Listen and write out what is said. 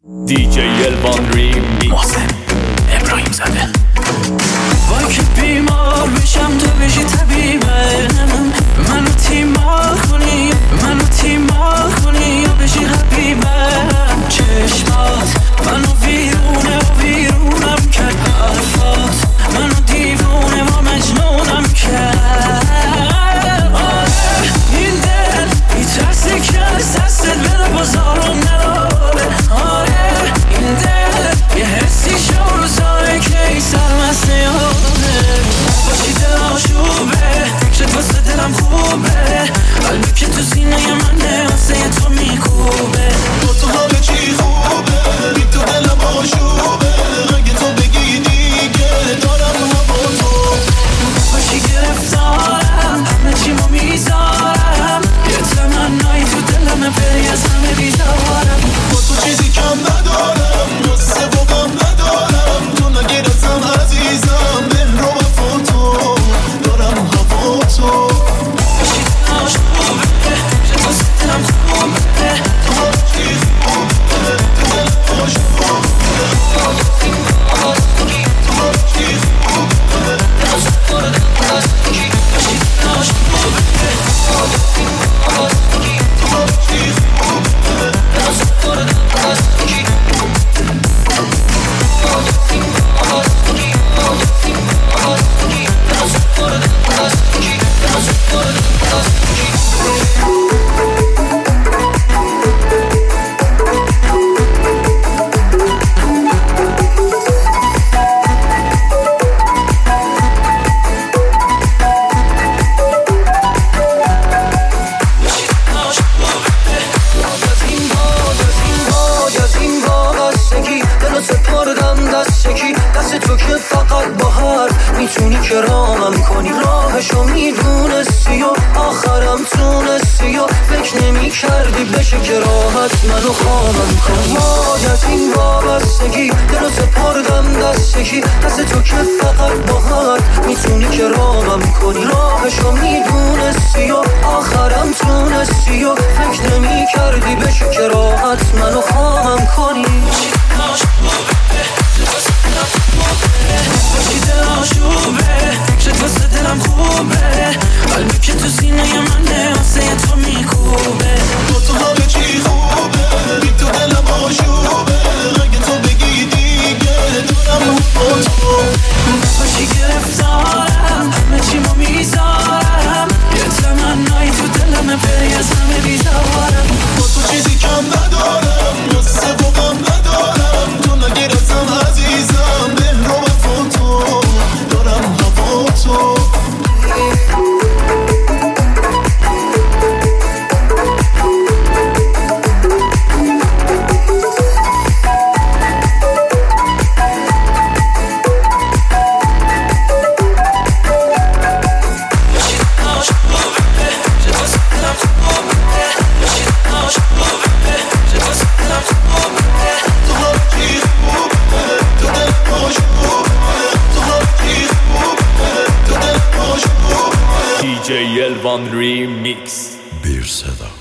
DJ الوان ریمیکس محسن ابراهیم زاده. وای که بیمار بشم تو بشی طبیبم، منو تیمار کنی، منو تیمار کنی یا بشی حبیبم. چشمات منو ویرونه و ویرونم کرد، حرفات منو دیوونه و مجنونم کرد. آره این دل میترسه که از دستت بره بازارم نداره. آره این دل یه حسی شوروزاره که ای سرمست یاده. باشی دل آشوبه فکرت واسه دلم خوبه، قلبی که تو سینه منه واسه تو میکوبه. با تو همه چی خوبه، بی تو دلم آشوبه. اگه تو بگی دیگه دارم هوا تو. باشی گرفتارم همه چیمو میذارم، یه تمنایی تو دلمه بری از همه بیزارم. با تو چیزی کم ندارم، نصه و غم ندارم. تو نگیرتم عزیزم، مهر و وفا تو. دارم هوا تو. باشی دلاش خوبه که تو دلم خوبه. تو همه چی خوبه، تو دلم آشوبه. تو همه چی خوبه، تو که فقط با حرف میتونی کرامم کنی. راهشو میدونستی و آخرم تونستی و فکر نمی کردی بشه که راحت منو خامم کنی. ماجت این وابستگی دلو سپردم دستگی، دست تو که فقط با حرف میتونی کرامم کنی. راهشو میدونستی و آخرم تونستی و فکر نمی کردی بشه که راحت منو خامم کنی. باشی دل آشوبه فکرت واسه دلم خوبه، قلبی که تو سینه منه واسه تو میکوبه. با تو همه چی خوبه، بی تو دلم آشوبه. اگه تو بگی دیگه دارم هوا تو. باشی گرفتارم همه چیمو میذارم، یه تمنایی تو دلمه بری از همه بیزارم. با تو چیزی کم ندارم، نصه و غم ندارم. تو نگیرتم عزیزم، مهر و وفا تو. دارم هوا تو. DJ الوان ریمیکس bir seda.